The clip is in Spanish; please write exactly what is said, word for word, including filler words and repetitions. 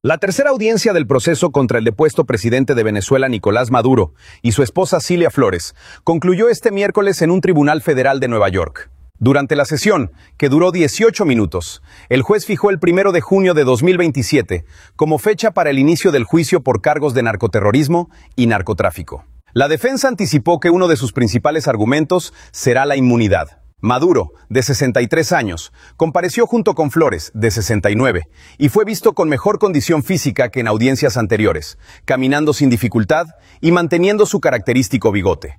La tercera audiencia del proceso contra el depuesto presidente de Venezuela, Nicolás Maduro, y su esposa Cilia Flores, concluyó este miércoles en un tribunal federal de Nueva York. Durante la sesión, que duró dieciocho minutos, el juez fijó el primero de junio de dos mil veintisiete como fecha para el inicio del juicio por cargos de narcoterrorismo y narcotráfico. La defensa anticipó que uno de sus principales argumentos será la inmunidad. Maduro, de sesenta y tres años, compareció junto con Flores, de sesenta y nueve, y fue visto con mejor condición física que en audiencias anteriores, caminando sin dificultad y manteniendo su característico bigote.